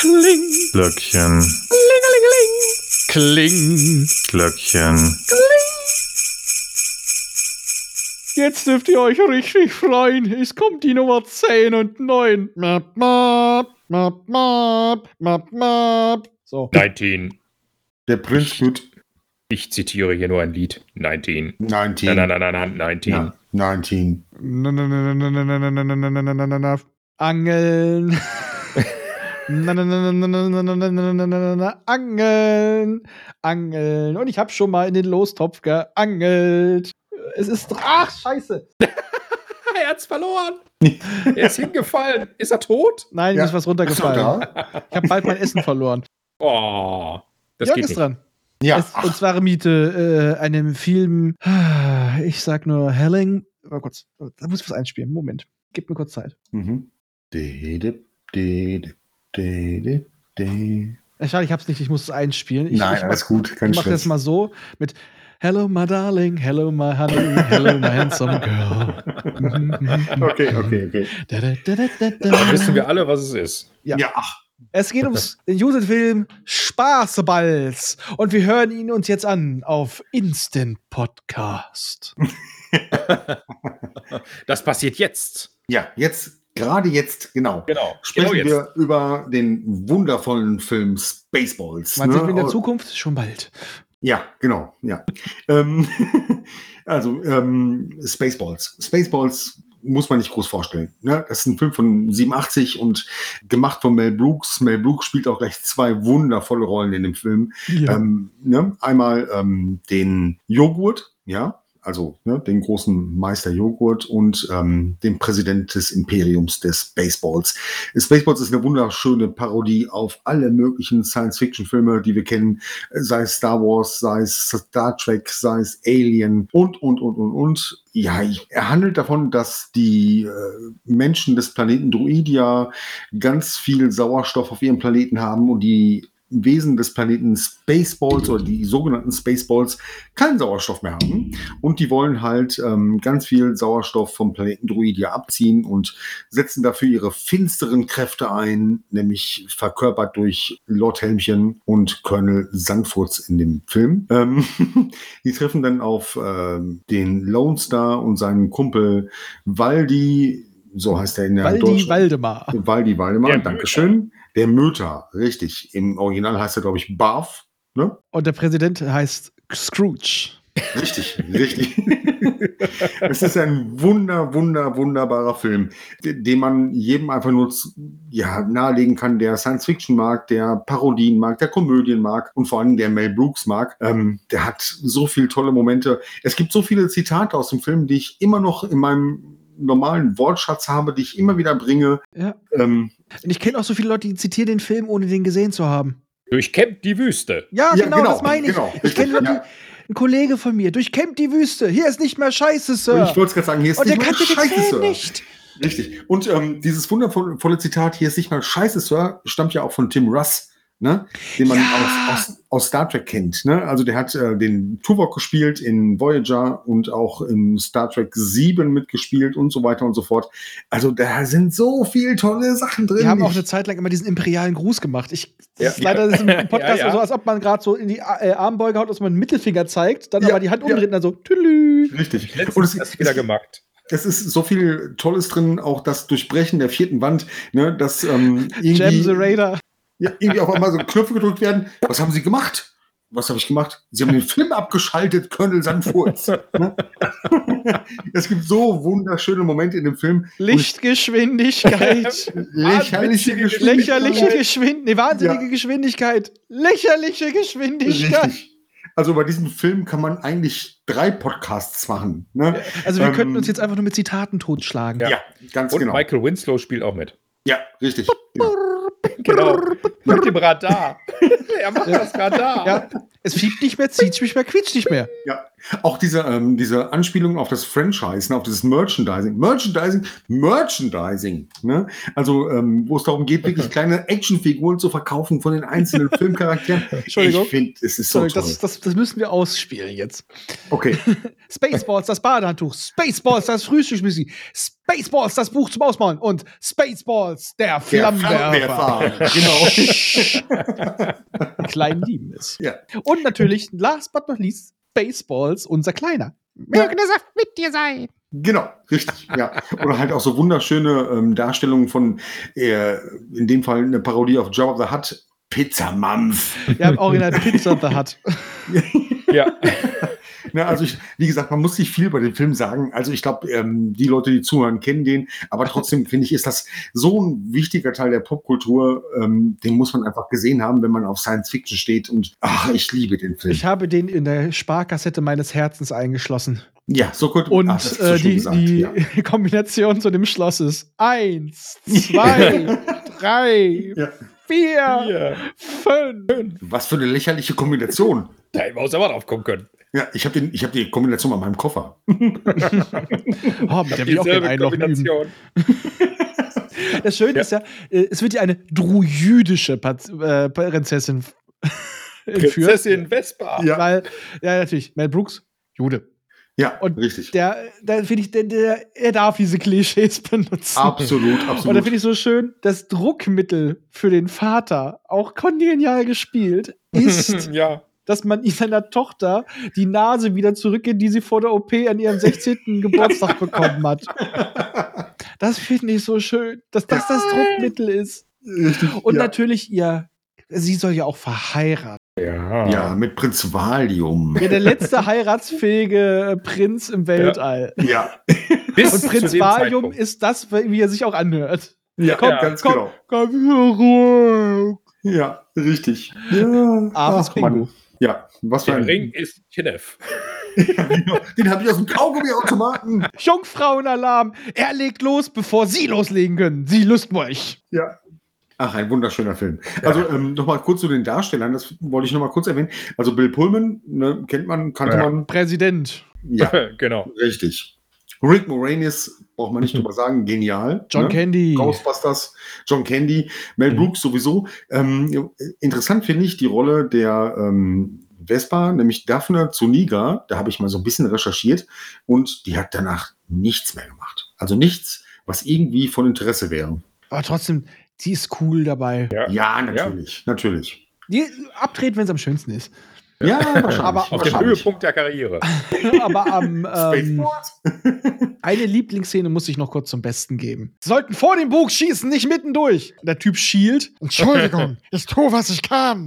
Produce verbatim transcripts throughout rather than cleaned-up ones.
Kling. Glöckchen. Klingelingeling. Kling. Glöckchen. Kling. Jetzt dürft ihr euch richtig freuen. Es kommt die Nummer zehn und neun. Map, map, map, map, map, map. So. neunzehn. Der Prinz wird Ich zitiere hier nur ein Lied. neunzehn. neunzehn. Nein, nein, nein, nein, neunzehn. Ja, neunzehn. Na, na, na, na, na, na, na, na, na, na, na, na, na. Angeln. Na, na, na, na, na, na, na, na, na, na, na, na, Angeln. Angeln. Und ich hab schon mal in den Lostopf geangelt. Es ist. Ach, scheiße. Er hat's verloren. Er ist hingefallen. Ist er tot? Nein, Ja. mir ist was runtergefallen. Ach so, da? Ich habe bald mein Essen verloren. Oh, das Jörg geht ist nicht. dran. Ja. Es, und zwar Miete äh, einem Film. Ich sag nur Helling. Mal kurz. Da muss ich was einspielen. Moment. Gib mir kurz Zeit. Mhm. De, de, de, de, de, de, de. Äh, Schade, ich hab's nicht. Ich muss es einspielen. Ich, Nein, ich alles gut. Kein Ich mache das Stress. mal so mit Hello, my darling, hello, my honey, hello, my handsome girl. Okay, okay, okay. Da, da, da, da, da, da. Dann wissen wir alle, was es ist. Ja. Ja, ach. Es geht ums den Jugendfilm Spaßeballs. Und wir hören ihn uns jetzt an auf Instant Podcast. Das passiert jetzt. Ja, jetzt, gerade jetzt, genau. Genau. Sprechen genau jetzt. wir über den wundervollen Film Spaceballs. Man ne? sieht in der Aus- Zukunft schon bald. Ja, genau, ja. ähm, also, ähm, Spaceballs. Spaceballs muss man nicht groß vorstellen. Ne? Das ist ein Film von siebenundachtzig und gemacht von Mel Brooks. Mel Brooks spielt auch gleich zwei wundervolle Rollen in dem Film. Ja. Ähm, ne? Einmal ähm, den Joghurt, ja, also ne, den großen Meister Joghurt und ähm, den Präsident des Imperiums des Spaceballs. Spaceballs ist eine wunderschöne Parodie auf alle möglichen Science-Fiction-Filme, die wir kennen, sei es Star Wars, sei es Star Trek, sei es Alien und, und, und, und, und. Ja, er handelt davon, dass die äh, Menschen des Planeten Druidia ganz viel Sauerstoff auf ihrem Planeten haben und die Wesen des Planeten Spaceballs oder die sogenannten Spaceballs keinen Sauerstoff mehr haben. Und die wollen halt ähm, ganz viel Sauerstoff vom Planeten Druidia abziehen und setzen dafür ihre finsteren Kräfte ein, nämlich verkörpert durch Lord Helmchen und Colonel Sandfurz in dem Film. Ähm, die treffen dann auf ähm, den Lone Star und seinen Kumpel Waldi, so heißt er in der Waldi deutschen... Waldemar. Waldi Waldemar, Der Dankeschön. Der Möter, richtig. Im Original heißt er, glaube ich, Barf. Ne? Und der Präsident heißt Scrooge. Richtig, richtig. Es ist ein wunder, wunder, wunderbarer Film, de- den man jedem einfach nur z- ja, nahelegen kann, der Science-Fiction mag, der Parodien mag, der Komödien mag und vor allem der Mel Brooks mag. Ähm, der hat so viele tolle Momente. Es gibt so viele Zitate aus dem Film, die ich immer noch in meinem normalen Wortschatz habe, die ich immer wieder bringe. Ja. Ähm, Und ich kenne auch so viele Leute, die zitieren den Film, ohne den gesehen zu haben. Durchkämmt die Wüste. Ja, Ja, genau, genau, das meine ich. genau, ich richtig, kenne Leute, ja. ein Kollege von mir, durchkämmt die Wüste. Hier ist nicht mehr Scheiße, Sir. Ich wollte es gerade sagen, hier ist Und der nicht mal kannte den Scheiße, Film Sir. nicht. Richtig. Und ähm, dieses wundervolle volle Zitat, hier ist nicht mal Scheiße, Sir, stammt ja auch von Tim Russ, ne? Den man Ja. aus, aus, aus Star Trek kennt. Ne? Also der hat äh, den Tuvok gespielt in Voyager und auch in Star Trek sieben mitgespielt und so weiter und so fort. Also da sind so viele tolle Sachen drin. Die haben auch Ich- eine Zeit lang immer diesen imperialen Gruß gemacht. Ich, das Ja. ist leider das ist im Podcast Ja, ja. so, als ob man gerade so in die äh, Armbeuge haut, dass man einen Mittelfinger zeigt, dann Ja, aber die Hand ja. umdreht und dann so, tüdelü. Richtig. Letztens Und es, erst wieder es, gemacht. es ist so viel Tolles drin, auch das Durchbrechen der vierten Wand, ne? Dass ähm, irgendwie, Jam the Raider. ja, irgendwie auf einmal so Knöpfe gedrückt werden. Was haben Sie gemacht? Was habe ich gemacht? Sie haben den Film abgeschaltet, Colonel Sandfurz. Ne? Es gibt so wunderschöne Momente in dem Film. Lichtgeschwindigkeit. Lächerliche Geschwindigkeit. Lächerliche Geschwindigkeit. Nee, wahnsinnige Ja. Geschwindigkeit. Lächerliche Geschwindigkeit. Richtig. Also bei diesem Film kann man eigentlich drei Podcasts machen. Ne? Also wir Ähm, könnten uns jetzt einfach nur mit Zitaten totschlagen. Ja, ganz Und genau. Michael Winslow spielt auch mit. Ja, richtig. Genau. Genau. Mit dem Radar. Er macht das Radar. Ja, es fiebt nicht mehr, zieht nicht mehr, quietscht nicht mehr. Ja, auch diese, ähm, diese Anspielung auf das Franchise, ne, auf dieses Merchandising. Merchandising, Merchandising. Ne? Also, ähm, wo es darum geht, wirklich kleine Actionfiguren zu verkaufen von den einzelnen Filmcharakteren. Entschuldigung. Ich finde, es ist so Sorry, toll. das, das, das müssen wir ausspielen jetzt. Okay, Spaceballs, das Badehandtuch. Spaceballs, das Frühstücksmüsli. Spaceballs, das Buch zum Ausmalen. Und Spaceballs, der der Flammenwerfer. Flammenwerfer. Genau. Klein lieben es. Ja. Und natürlich, last but not least, Baseballs, unser Kleiner. Möge der Saft mit dir sein. Genau, richtig, ja. Oder halt auch so wunderschöne ähm, Darstellungen von, äh, in dem Fall eine Parodie auf Jabba the Hutt, Pizza Mampf. Ja, im Original Pizza the Hutt. Ja. Ja, also ich, wie gesagt, man muss nicht viel bei dem Film sagen. Also ich glaube, ähm, die Leute, die zuhören, kennen den. Aber trotzdem finde ich, ist das so ein wichtiger Teil der Popkultur. Ähm, den muss man einfach gesehen haben, wenn man auf Science Fiction steht. Und ach, ich liebe den Film. Ich habe den in der Sparkassette meines Herzens eingeschlossen. Ja, so gut. Und ach, das ist so äh, schön die, gesagt, die ja. Kombination zu dem Schloss ist eins, zwei, drei, Ja. vier, Ja. fünf. Was für eine lächerliche Kombination. Da hätten wir uns aber drauf kommen können. Ja, ich habe hab die Kombination an meinem Koffer. Oh, mit der will ich auch gerne einlochen üben. Das Schöne Ja. ist ja, äh, es wird ja eine druidische Pat äh, Prinzessin entführt. Prinzessin Vespa. Ja. Weil, ja, natürlich, Mel Brooks, Jude. Ja, Und richtig. Der, da finde ich, der, der, er darf diese Klischees benutzen. Absolut, Und da absolut. finde ich so schön, das Druckmittel für den Vater, auch kongenial gespielt, ist, Ja. dass man seiner Tochter die Nase wieder zurückgeht, die sie vor der O P an ihrem sechzehnten Geburtstag bekommen hat. Das finde ich so schön, dass das das Druckmittel ist. Richtig, Und ja. natürlich ihr, sie soll ja auch verheiratet. Ja. Ja, mit Prinz Valium. Ja, der letzte heiratsfähige Prinz im Weltall. Ja, Bis Und Prinz zu dem Valium Zeitpunkt. ist das, wie er sich auch anhört. ja, Komm, ganz komm, genau. komm hier ruhig. Ja, richtig. Ja, Abends ach, Mann. Bingo. Ja, was für Der ein Ring ist Kenneth. Ja, genau. Den habe ich aus dem Kaugummiautomaten. Jungfrauenalarm. Er legt los, bevor Sie loslegen können. Sie Lustmolch. Ja. Ach, ein wunderschöner Film. Also ähm, noch mal kurz zu den Darstellern, das wollte ich noch mal kurz erwähnen. Also Bill Pullman, ne, kennt man, kannte Ja. man. Präsident. Ja, Genau. richtig. Rick Moranis, braucht man nicht drüber sagen, genial. John ne? Candy. Ghostbusters, John Candy, Mel Mhm. Brooks sowieso. Ähm, interessant finde ich die Rolle der ähm, Vespa, nämlich Daphne Zuniga. Da habe ich mal so ein bisschen recherchiert und die hat danach nichts mehr gemacht. Also nichts, was irgendwie von Interesse wäre. Aber trotzdem, sie ist cool dabei. Ja. Ja, natürlich, natürlich. Die abtreten, wenn es am schönsten ist. Ja, wahrscheinlich. Aber- Auf dem wahrscheinlich. Höhepunkt der Karriere. Aber am ähm, Spaceport? eine Lieblingsszene muss ich noch kurz zum Besten geben. Sie sollten vor dem Bug schießen, nicht mittendurch. Der Typ schielt. Entschuldigung, ich tue, was ich kann.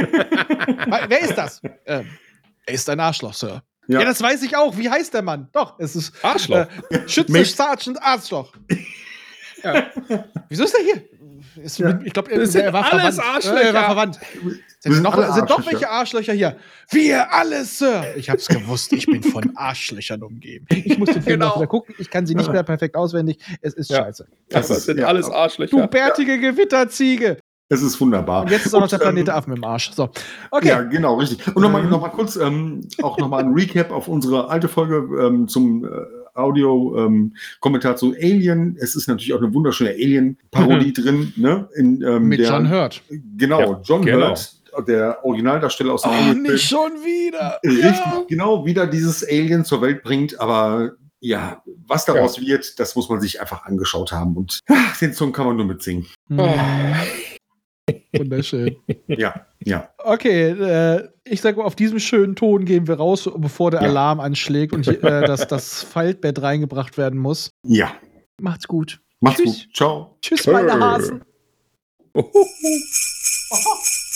Wer ist das? Ähm, er ist ein Arschloch, Sir. Ja. Ja. das weiß ich auch. Wie heißt der Mann? Doch, es ist Arschloch. Äh, Schütze Mate. Sergeant Arschloch. Ja. Mit, wieso ist der hier? Ist Ja. mit, ich glaube, Das er, sind er war alles verwandt. Arschlöcher. Er war verwandt. Wir Sind, sind noch, alle sind doch Arschlöcher. welche Arschlöcher hier? Wir alle, Sir. Ich hab's gewusst. Ich bin von Arschlöchern umgeben. Ich muss den Film Genau. noch wieder gucken. Ich kann sie nicht mehr perfekt auswendig. Es ist Ja. scheiße. Das, ist- sind ja. alles Du Arschlöcher. bärtige Gewitterziege. Es ist wunderbar. Und jetzt ist auch noch der Und, ähm, Planet der Affen im Arsch. So. Okay. Ja, genau, richtig. Und nochmal Mhm. noch mal kurz, ähm, auch nochmal ein Recap auf unsere alte Folge ähm, zum äh, Audio-Kommentar zu Alien. Es ist natürlich auch eine wunderschöne Alien-Parodie drin. Ne? In, ähm, Mit der, John Hurt. Genau, Ja, John genau. Hurt, der Originaldarsteller aus dem Oh, Alien-Film. nicht schon wieder. Richtig, genau, wieder dieses Alien zur Welt bringt, aber ja, was daraus wird, das muss man sich einfach angeschaut haben und ach, den Song kann man nur mitsingen. Oh. Wunderschön. Ja, ja. Okay, äh, ich sage mal, auf diesem schönen Ton gehen wir raus, bevor der Ja. Alarm anschlägt und hier, äh, das, das Faltbett reingebracht werden muss. Ja, Macht's gut. macht's Tschüss. gut. Ciao. Tschüss, Tschö. meine Hasen. Oh. Aha.